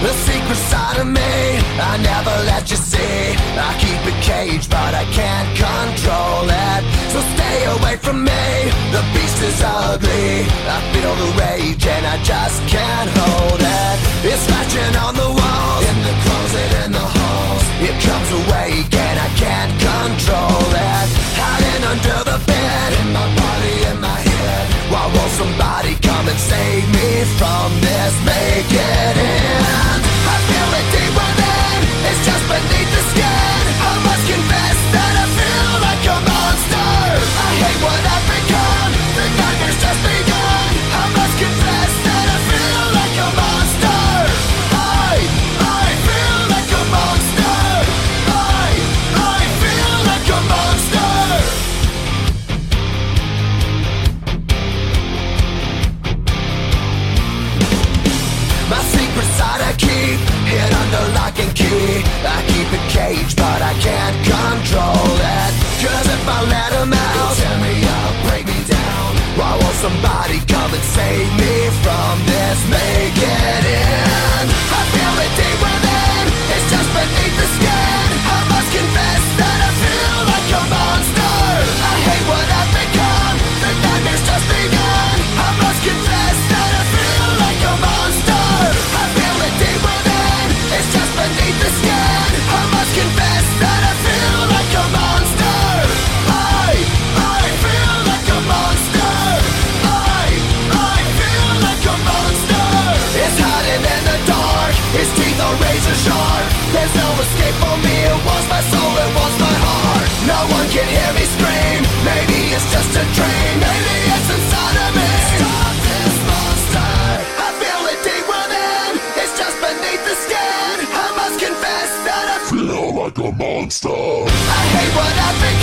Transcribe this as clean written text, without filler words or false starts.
The secret side of me, I never let you see. I keep it caged, but I can't control it. So stay away from me, the beast is ugly. I feel the rage and I just can't hold it. It's scratching on the walls, in the closet, in the halls. It comes awake and I can't control it. Hiding under the bed, in my body, in my head. Why won't somebody come and save me from this? Make it end. I feel it deep within, it's just beneath the skin. I must confess that I feel like a monster. I hate what I've become, the nightmare's just begun. I must confess that I feel like a monster. I feel like a monster. I feel like a monster. My secret side I keep hid under lock and key. I keep it caged, but I can't control it. Cause if I let him out, he'll tear me up, break me down. Why won't somebody come and save me from this? Make it end. I feel it deep within, it's just beneath the skin. I must confess that I feel like a monster. I hate what I've become, the nightmare's just begun. I must confess that I feel like a monster. I feel it deep within, it's just beneath the skin. I must confess that I feel like a monster. I feel like a monster. I feel like a monster. It's hiding in the dark, its teeth are razor sharp. There's no escape for me, it wants my soul, it wants my heart. No one can hear me scream, maybe it's just a dream. Maybe it's inside of me. Stop this monster. I feel it deep within, it's just beneath the skin. I must confess that I feel like a monster. I hate what I've become.